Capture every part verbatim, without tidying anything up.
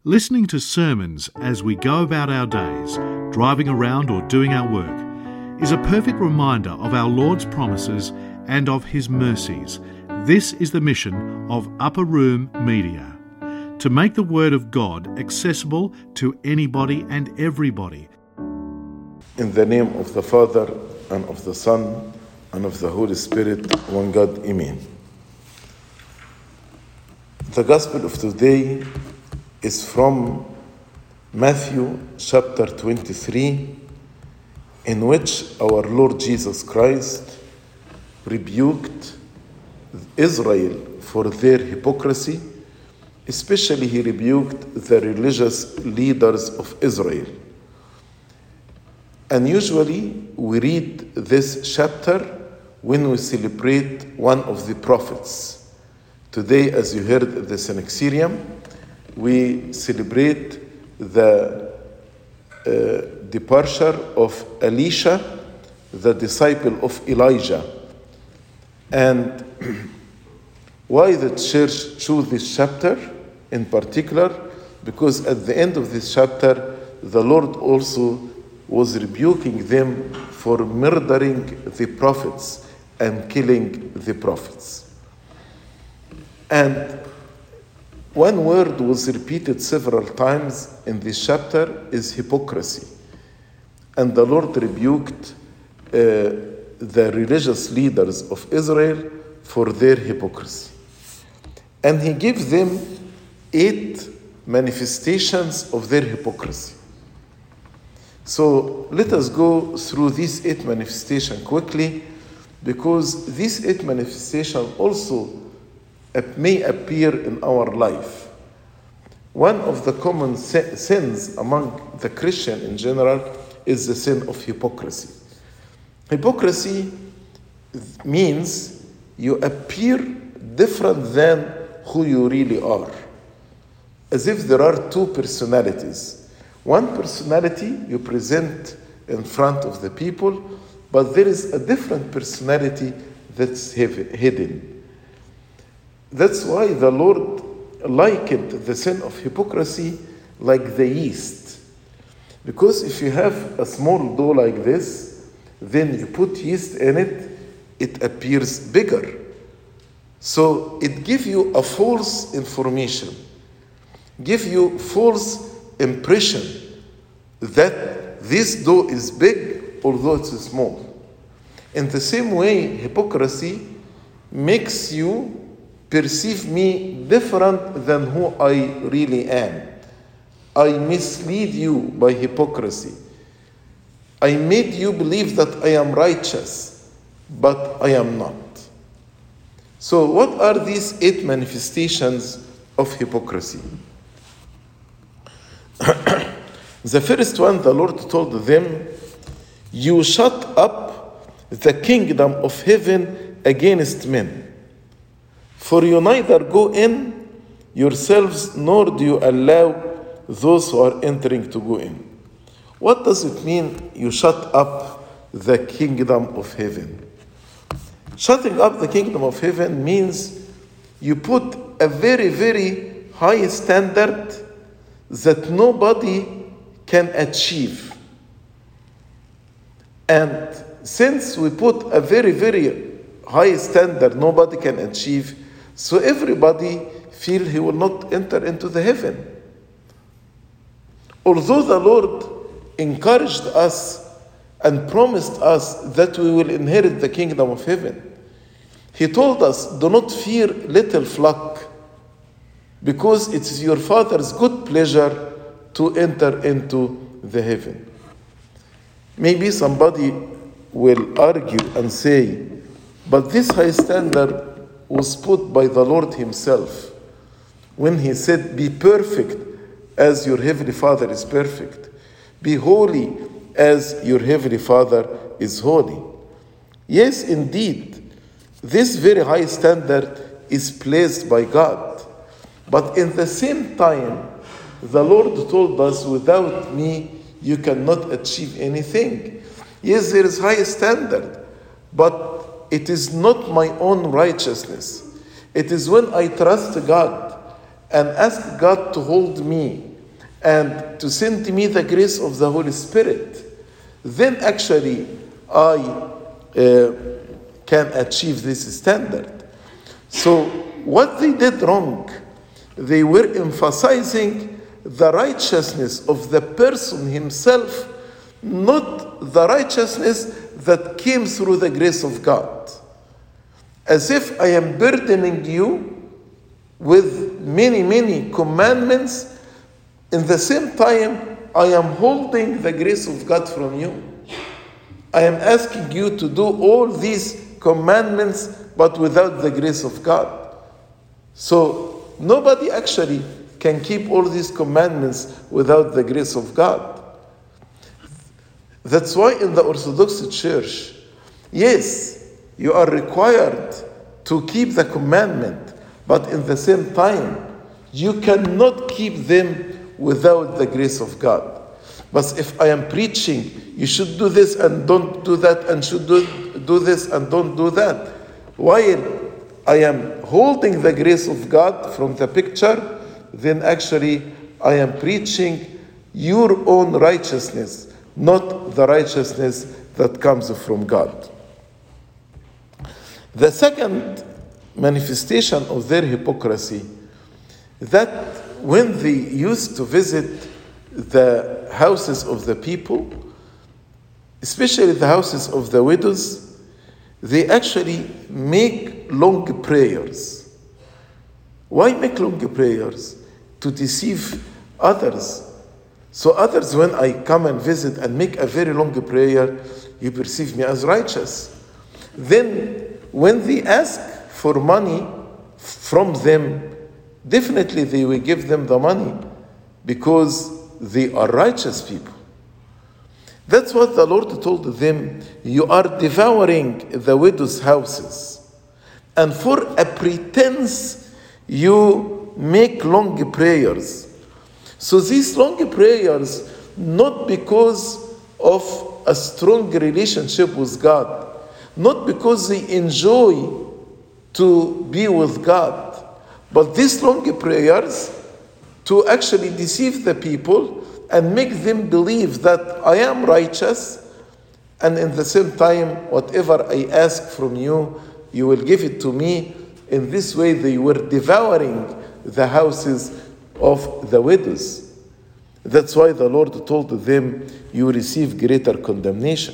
Listening to sermons as we go about our days, driving around or doing our work, is a perfect reminder of our Lord's promises and of His mercies. This is the mission of Upper Room Media, to make the Word of God accessible to anybody and everybody. In the name of the Father, and of the Son, and of the Holy Spirit, one God, Amen. The Gospel of today is from Matthew chapter twenty-three, in which our Lord Jesus Christ rebuked Israel for their hypocrisy. Especially he rebuked the religious leaders of Israel. And usually we read this chapter when we celebrate one of the prophets. Today, as you heard at the Synaxarium, we celebrate the uh, departure of Elisha, the disciple of Elijah. And why the church chose this chapter in particular? Because at the end of this chapter, the Lord also was rebuking them for murdering the prophets and killing the prophets. And one word was repeated several times in this chapter is hypocrisy. And the Lord rebuked uh, the religious leaders of Israel for their hypocrisy. And he gave them eight manifestations of their hypocrisy. So let us go through these eight manifestations quickly, because these eight manifestations also may appear in our life. One of the common sins among the Christian in general is the sin of hypocrisy. Hypocrisy means you appear different than who you really are, as if there are two personalities. One personality you present in front of the people, but there is a different personality that's hidden. That's why the Lord likened the sin of hypocrisy like the yeast. Because if you have a small dough like this, then you put yeast in it, it appears bigger. So it gives you a false information, give you false impression that this dough is big, although it's small. In the same way, hypocrisy makes you perceive me different than who I really am. I mislead you by hypocrisy. I made you believe that I am righteous, but I am not. So what are these eight manifestations of hypocrisy? The first one, the Lord told them, you shut up the kingdom of heaven against men. For you neither go in yourselves, nor do you allow those who are entering to go in. What does it mean, you shut up the kingdom of heaven? Shutting up the kingdom of heaven means you put a very, very high standard that nobody can achieve. And since we put a very, very high standard nobody can achieve, so everybody feel he will not enter into the heaven. Although the Lord encouraged us and promised us that we will inherit the kingdom of heaven, He told us, do not fear, little flock, because it is your Father's good pleasure to enter into the heaven. Maybe somebody will argue and say, but this high standard was put by the Lord Himself when He said, be perfect as your Heavenly Father is perfect. Be holy as your Heavenly Father is holy. Yes, indeed, this very high standard is placed by God. But in the same time, the Lord told us, without me, you cannot achieve anything. Yes, there is high standard, but it is not my own righteousness. It is when I trust God and ask God to hold me and to send me the grace of the Holy Spirit, then actually I uh, can achieve this standard. So what they did wrong, they were emphasizing the righteousness of the person himself, not the righteousness that came through the grace of God. As if I am burdening you with many, many commandments. In the same time, I am holding the grace of God from you. I am asking you to do all these commandments, but without the grace of God. So nobody actually can keep all these commandments without the grace of God. That's why in the Orthodox Church, yes, you are required to keep the commandment, but in the same time, you cannot keep them without the grace of God. But if I am preaching, you should do this and don't do that, and should do, do this and don't do that, while I am holding the grace of God from the picture, then actually I am preaching your own righteousness, not the righteousness that comes from God. The second manifestation of their hypocrisy, that when they used to visit the houses of the people, especially the houses of the widows, they actually make long prayers. Why make long prayers? To deceive others. So others, when I come and visit and make a very long prayer, you perceive me as righteous. Then when they ask for money from them, definitely they will give them the money because they are righteous people. That's what the Lord told them. You are devouring the widows' houses, and for a pretense you make long prayers. So these long prayers, not because of a strong relationship with God, not because they enjoy to be with God, but these long prayers to actually deceive the people and make them believe that I am righteous, and in the same time, whatever I ask from you, you will give it to me. In this way, they were devouring the houses of the widows. That's why the Lord told them, you receive greater condemnation.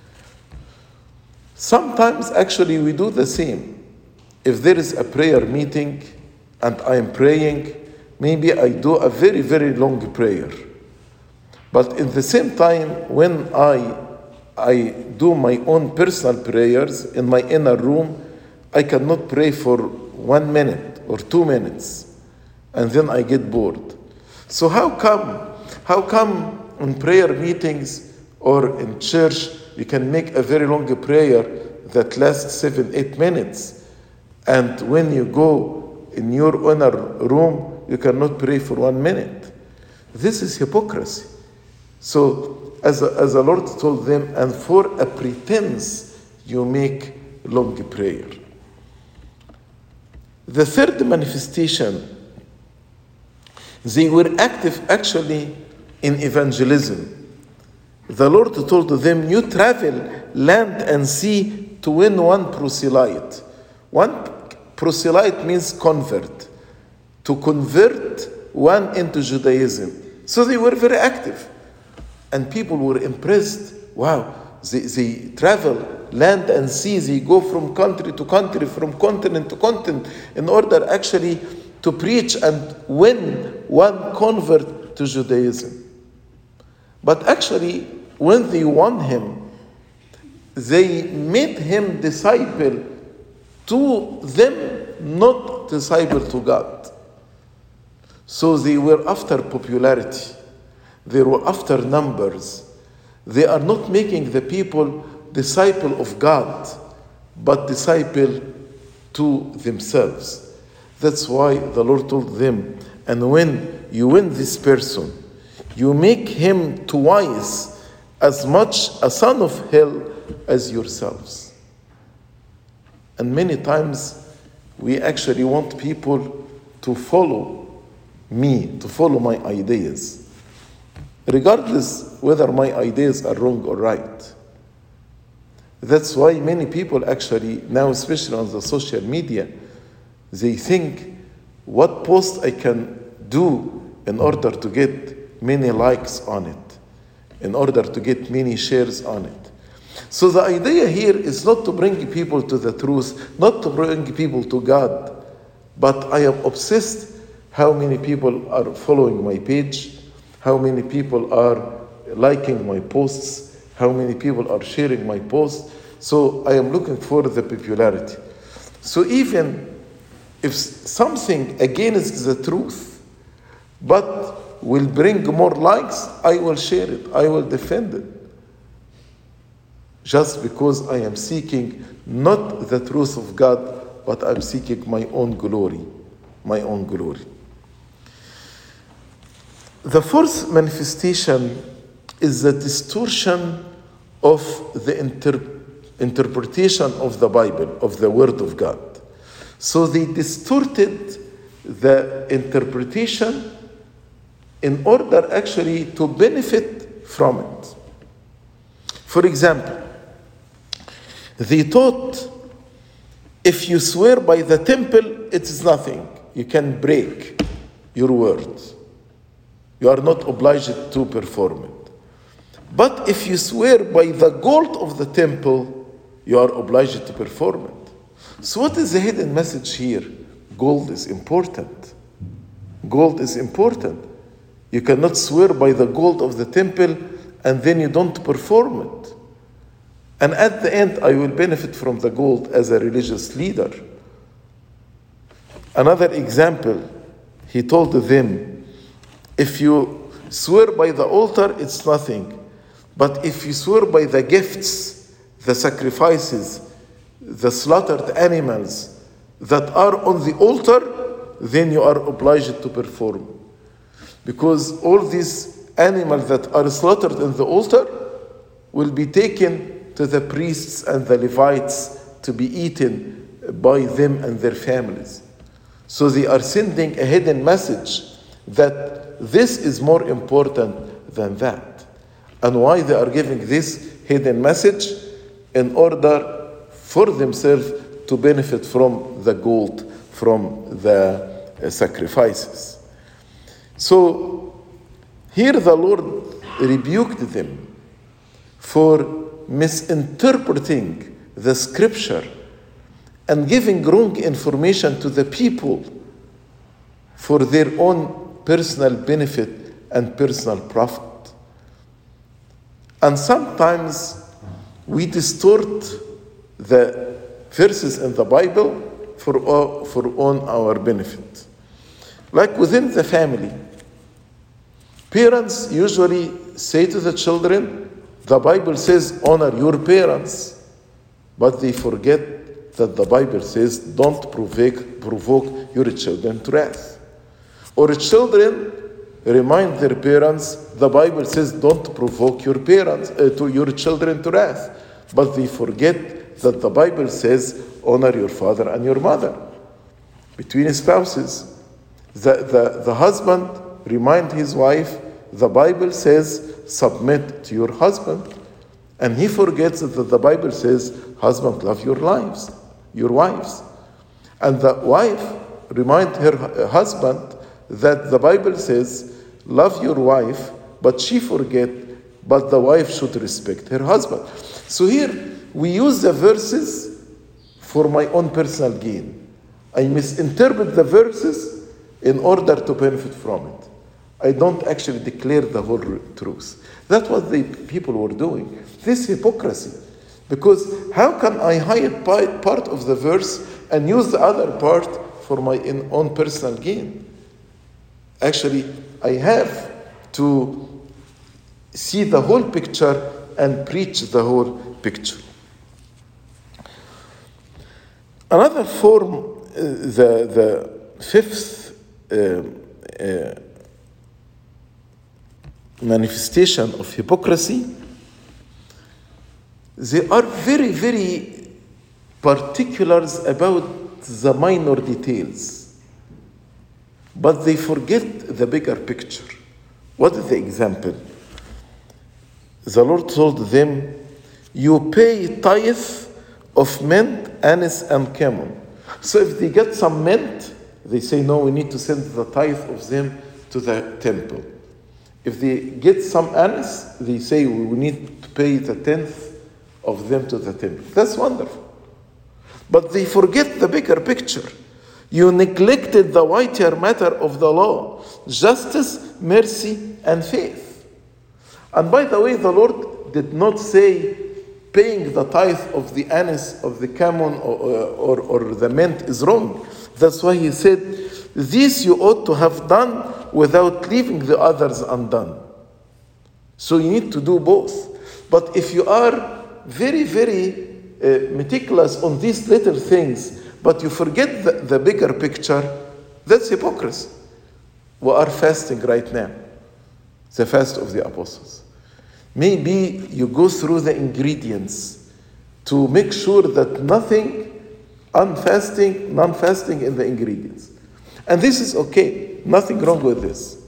Sometimes, actually, we do the same. If there is a prayer meeting and I am praying, maybe I do a very, very long prayer. But in the same time, when I, I do my own personal prayers in my inner room, I cannot pray for one minute or two minutes, and then I get bored. So how come, how come in prayer meetings or in church, you can make a very long prayer that lasts seven, eight minutes, and when you go in your inner room, you cannot pray for one minute? This is hypocrisy. So, as, as the Lord told them, and for a pretense, you make long prayer. The third manifestation, they were active actually in evangelism. The Lord told them, you travel land and sea to win one proselyte. One proselyte means convert. To convert one into Judaism. So they were very active. And people were impressed. Wow, they, they travel land and sea. They go from country to country, from continent to continent, in order actually to preach and win one convert to Judaism. But actually, when they won him, they made him disciple to them, not disciple to God. So they were after popularity. They were after numbers. They are not making the people disciple of God, but disciple to themselves. That's why the Lord told them, and when you win this person, you make him twice as much a son of hell as yourselves. And many times we actually want people to follow me, to follow my ideas. regardless whether my ideas are wrong or right. That's why many people actually, now especially on the social media, they think what post I can do in order to get many likes on it, in order to get many shares on it. So the idea here is not to bring people to the truth, not to bring people to God, but I am obsessed how many people are following my page, how many people are liking my posts, how many people are sharing my posts. So I am looking for the popularity. So even if something against the truth, but will bring more likes, I will share it, I will defend it. Just because I am seeking not the truth of God, but I'm seeking my own glory, my own glory. The fourth manifestation is the distortion of the inter- interpretation of the Bible, of the Word of God. So they distorted the interpretation in order actually to benefit from it. For example, they thought if you swear by the temple, it is nothing. You can break your word. You are not obliged to perform it. But if you swear by the gold of the temple, you are obliged to perform it. So what is the hidden message here? Gold is important. Gold is important. You cannot swear by the gold of the temple and then you don't perform it. And at the end, I will benefit from the gold as a religious leader. Another example, he told them, if you swear by the altar, it's nothing. But if you swear by the gifts, the sacrifices, the slaughtered animals that are on the altar, then you are obliged to perform. Because all these animals that are slaughtered in the altar will be taken to the priests and the Levites to be eaten by them and their families. So they are sending a hidden message that this is more important than that. And why they are giving this hidden message? In order for themselves to benefit from the gold, from the uh, sacrifices. So here the Lord rebuked them for misinterpreting the scripture and giving wrong information to the people for their own personal benefit and personal profit. And sometimes we distort the verses in the Bible for, uh, for on our benefit. Like within the family, parents usually say to the children, the Bible says honor your parents, but they forget that the Bible says don't provoke, provoke your children to wrath. Or children remind their parents, the Bible says don't provoke your parents uh, to your children to wrath, but they forget that the Bible says honor your father and your mother. Between spouses, the, the, the husband remind his wife, the Bible says submit to your husband, and he forgets that the Bible says husband love your lives, your wives. And the wife remind her husband that the Bible says love your wife, but she forget, but the wife should respect her husband. So here we use the verses for my own personal gain. I misinterpret the verses in order to benefit from it. I don't actually declare the whole truth. That's what the people were doing. This hypocrisy. Because how can I hide part of the verse and use the other part for my own personal gain? Actually, I have to see the whole picture and preach the whole picture. Another form, uh, the, the fifth uh, uh, manifestation of hypocrisy, they are very, very particulars about the minor details, but they forget the bigger picture. What is the example? the Lord told them, you pay tithe of mint, anise, and cumin. So if they get some mint, they say, no, we need to send the tithe of them to the temple. If they get some anise, they say, we need to pay the tenth of them to the temple. That's wonderful. But they forget the bigger picture. You neglected the weightier matter of the law, justice, mercy, and faith. And by the way, the Lord did not say paying the tithe of the anise, of the cumin, or, or, or the mint is wrong. That's why he said, this you ought to have done without leaving the others undone. So you need to do both. But if you are very, very uh, meticulous on these little things, but you forget the, the bigger picture, that's hypocrisy. We are fasting right now, the fast of the apostles. Maybe you go through the ingredients to make sure that nothing unfasting, non-fasting in the ingredients. And this is okay, nothing wrong with this.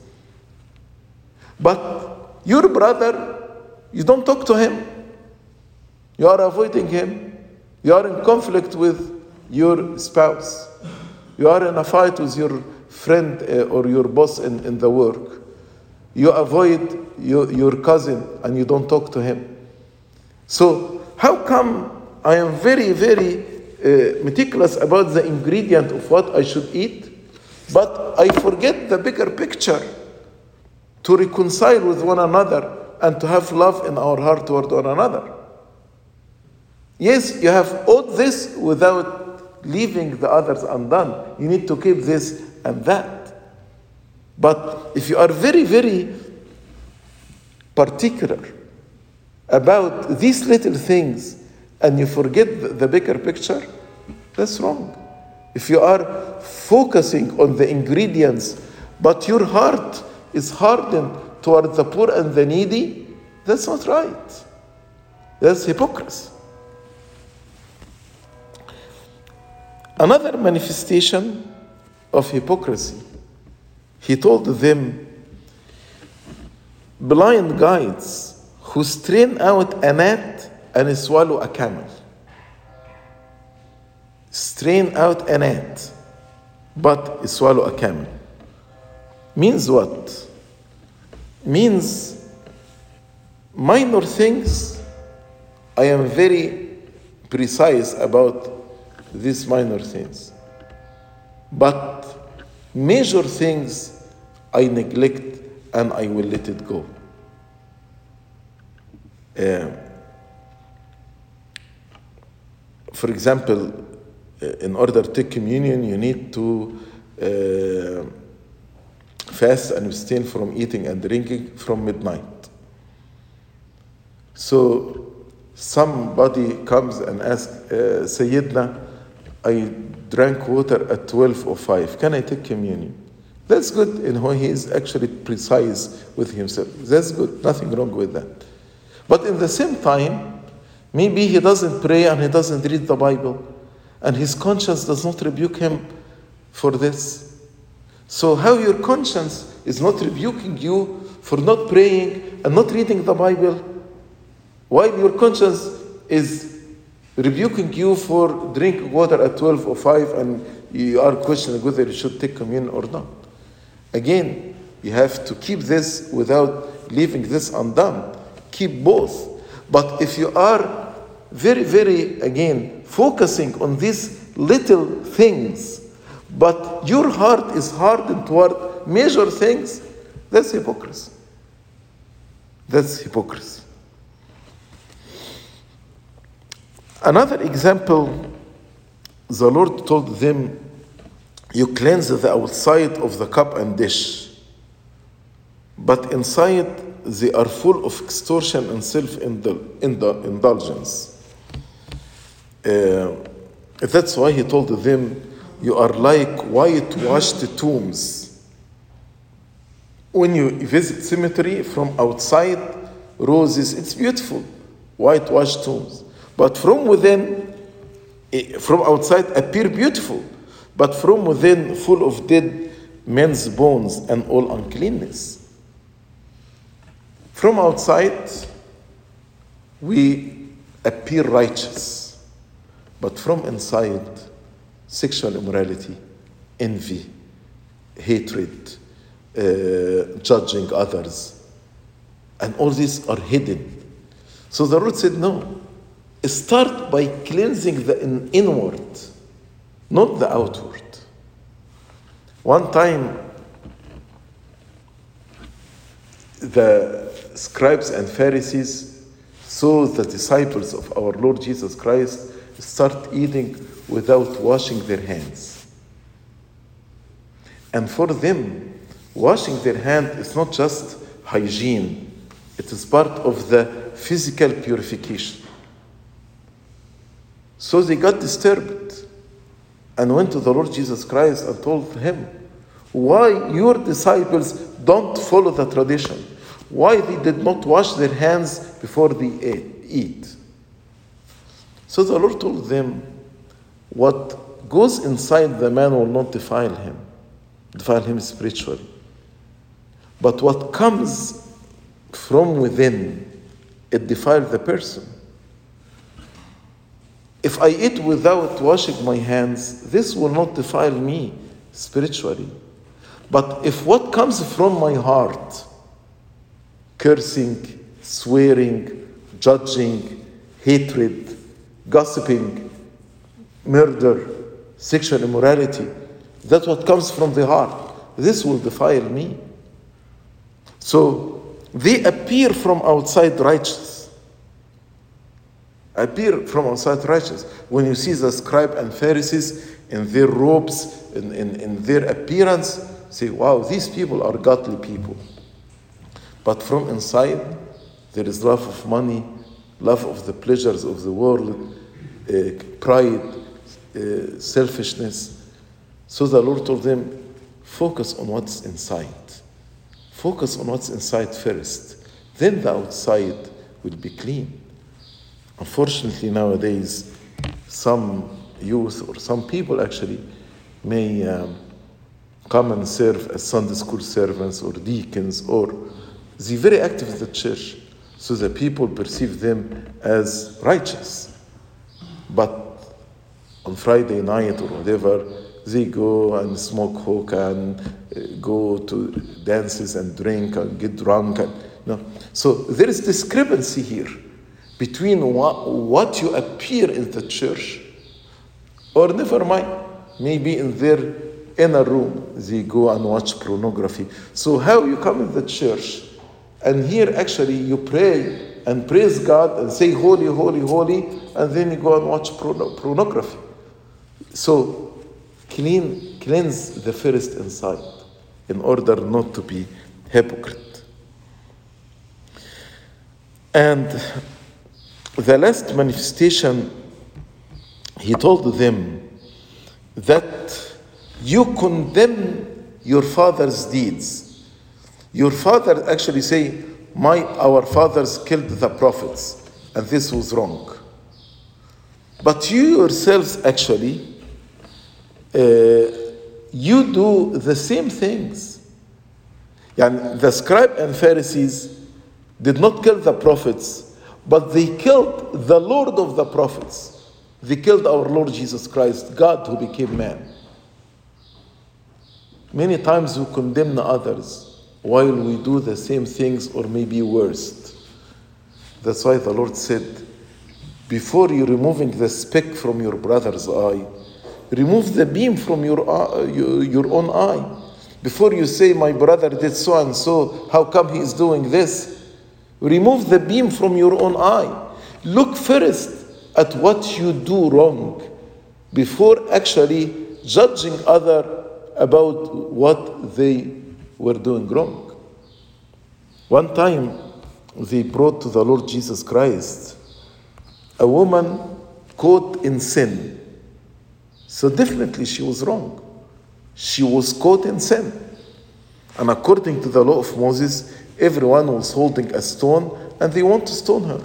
But your brother, you don't talk to him. You are avoiding him. You are in conflict with your spouse. You are in a fight with your friend uh, or your boss in, in the work. You avoid your, your cousin and you don't talk to him. So how come I am very, very uh, meticulous about the ingredient of what I should eat, but I forget the bigger picture to reconcile with one another and to have love in our heart toward one another? Yes, you have all this without leaving the others undone. You need to keep this and that. But if you are very, very particular about these little things and you forget the bigger picture, that's wrong. If you are focusing on the ingredients, but your heart is hardened toward the poor and the needy, that's not right. That's hypocrisy. Another manifestation of hypocrisy, he told them, blind guides who strain out a gnat and swallow a camel. Strain out a gnat, but swallow a camel. Means what? Means minor things, I am very precise about these minor things. But major things I neglect and I will let it go. Uh, for example, uh, in order to take communion, you need to uh, fast and abstain from eating and drinking from midnight. So somebody comes and asks, uh, Sayyidina, I drank water at twelve oh five. Can I take communion? That's good, and when he is actually precise with himself. That's good, nothing wrong with that. But in the same time, maybe he doesn't pray and he doesn't read the Bible, and his conscience does not rebuke him for this. So how your conscience is not rebuking you for not praying and not reading the Bible, while your conscience is rebuking you for drinking water at twelve oh five and you are questioning whether you should take communion or not. Again, you have to keep this without leaving this undone. Keep both. But if you are very, very, again, focusing on these little things, but your heart is hardened toward major things, that's hypocrisy. That's hypocrisy. Another example, the Lord told them, you cleanse the outside of the cup and dish, but inside they are full of extortion and self-indulgence. Uh, that's why he told them, you are like whitewashed tombs. When you visit cemetery from outside, roses, it's beautiful, whitewashed tombs. But from within, from outside appear beautiful, but from within full of dead men's bones and all uncleanness. From outside, we appear righteous, but from inside, sexual immorality, envy, hatred, uh, judging others, and all these are hidden. So the Lord said, no, start by cleansing the in- inward, not the outward. One time, the scribes and Pharisees saw the disciples of our Lord Jesus Christ start eating without washing their hands. And for them, washing their hand is not just hygiene, it is part of the physical purification. So they got disturbed and went to the Lord Jesus Christ and told him, why your disciples don't follow the tradition? Why they did not wash their hands before they ate, eat? So the Lord told them, what goes inside the man will not defile him, defile him spiritually. But what comes from within, it defiles the person. If I eat without washing my hands, this will not defile me spiritually. But if what comes from my heart, cursing, swearing, judging, hatred, gossiping, murder, sexual immorality, that's what comes from the heart, this will defile me. So they appear from outside righteous. Appear from outside righteous. When you see the scribe and Pharisees in their robes, in, in, in their appearance, say, wow, these people are godly people. But from inside, there is love of money, love of the pleasures of the world, uh, pride, uh, selfishness. So the Lord told them, focus on what's inside. Focus on what's inside first. Then the outside will be clean. Unfortunately, nowadays, some youth or some people actually may um, come and serve as Sunday school servants or deacons, or they're very active in the church, so the people perceive them as righteous. But on Friday night or whatever, they go and smoke hookah and uh, go to dances and drink and get drunk. And, you know. So there is discrepancy here between what, what you appear in the church, or never mind, maybe in their inner room, they go and watch pornography. So how you come in the church, and here actually you pray and praise God and say, holy, holy, holy, and then you go and watch pornography. So clean, cleanse the first inside in order not to be hypocrite. And the last manifestation, he told them that you condemn your father's deeds. Your father actually say, my, our fathers killed the prophets, and this was wrong. But you yourselves actually, uh, you do the same things. And the scribe and Pharisees did not kill the prophets, but they killed the Lord of the prophets. They killed our Lord Jesus Christ, God who became man. Many times we condemn others while we do the same things or maybe worse. That's why the Lord said, before you removing the speck from your brother's eye, remove the beam from your, eye, your, your own eye. Before you say, my brother did so and so, how come he is doing this? Remove the beam from your own eye. Look first at what you do wrong before actually judging other about what they were doing wrong. One time they brought to the Lord Jesus Christ a woman caught in sin. So definitely she was wrong. She was caught in sin. And according to the law of Moses, everyone was holding a stone and they want to stone her.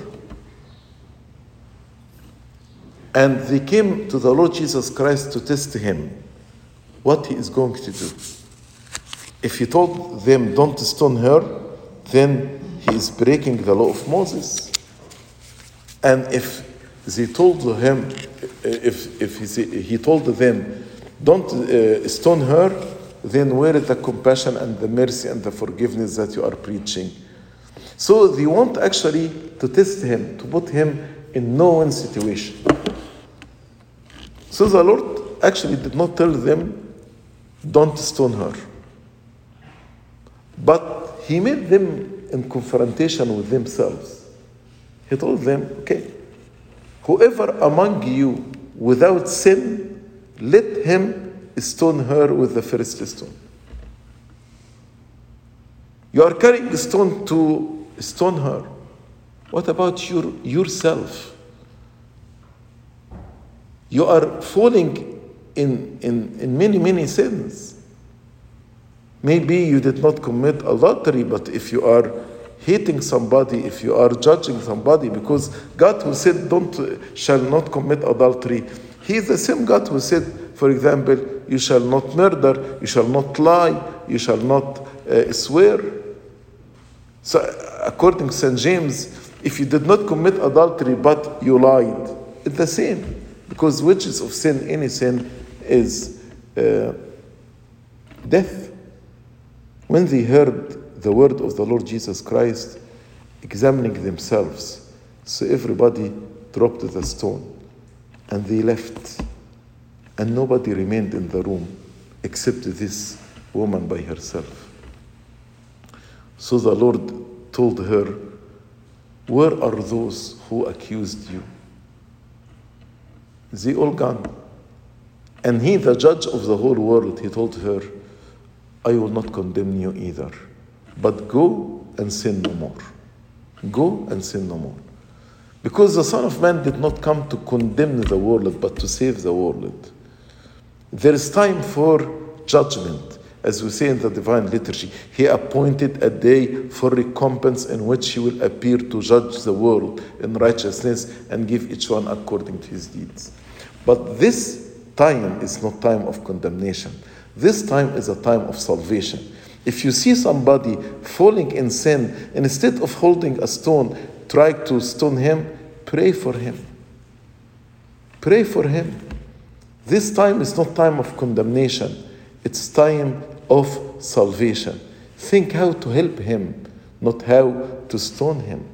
And they came to the Lord Jesus Christ to test him what he is going to do. If he told them don't stone her, then he is breaking the law of Moses. And if they told him, if, if he, he told them, don't uh, stone her, then where is the compassion and the mercy and the forgiveness that you are preaching? So they want actually to test him, to put him in no-win situation. So the Lord actually did not tell them, don't stone her. But he made them in confrontation with themselves. He told them, okay, whoever among you without sin, let him stone her with the first stone. You are carrying a stone to stone her. What about your, yourself? You are falling in, in, in many, many sins. Maybe you did not commit adultery, but if you are hating somebody, if you are judging somebody, because God who said, don't, shall not commit adultery, He is the same God who said, for example, you shall not murder, you shall not lie, you shall not uh, swear. So according to Saint James, if you did not commit adultery but you lied, it's the same. Because wages of sin, any sin, is uh, death. When they heard the word of the Lord Jesus Christ, examining themselves, so everybody dropped the stone and they left. And nobody remained in the room except this woman by herself. So the Lord told her, where are those who accused you? They all gone. And he, the judge of the whole world, he told her, I will not condemn you either, but go and sin no more. Go and sin no more. Because the Son of Man did not come to condemn the world, but to save the world. There is time for judgment. As we say in the Divine Liturgy, He appointed a day for recompense in which He will appear to judge the world in righteousness and give each one according to his deeds. But this time is not time of condemnation. This time is a time of salvation. If you see somebody falling in sin, instead of holding a stone, try to stone him, pray for him. Pray for him. This time is not time of condemnation. It's time of salvation. Think how to help him, not how to stone him.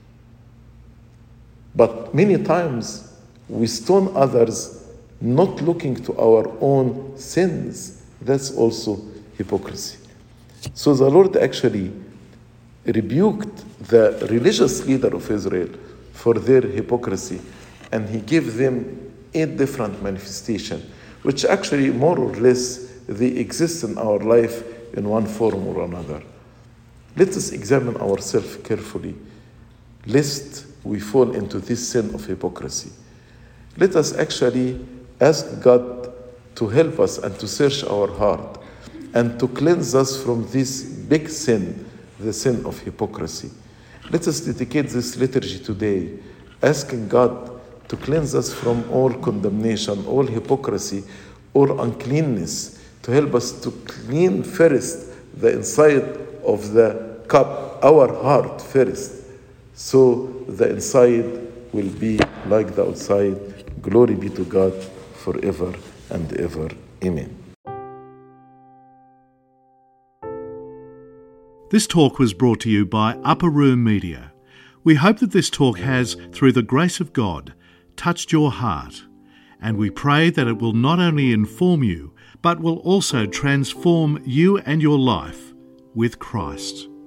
But many times we stone others not looking to our own sins. That's also hypocrisy. So the Lord actually rebuked the religious leader of Israel for their hypocrisy, and He gave them eight different manifestations, which actually more or less they exist in our life in one form or another. Let us examine ourselves carefully, lest we fall into this sin of hypocrisy. Let us actually ask God to help us and to search our heart and to cleanse us from this big sin, the sin of hypocrisy. Let us dedicate this liturgy today, asking God to cleanse us from all condemnation, all hypocrisy, all uncleanness, to help us to clean first the inside of the cup, our heart first, so the inside will be like the outside. Glory be to God forever and ever. Amen. This talk was brought to you by Upper Room Media. We hope that this talk has, through the grace of God, touched your heart, and we pray that it will not only inform you, but will also transform you and your life with Christ.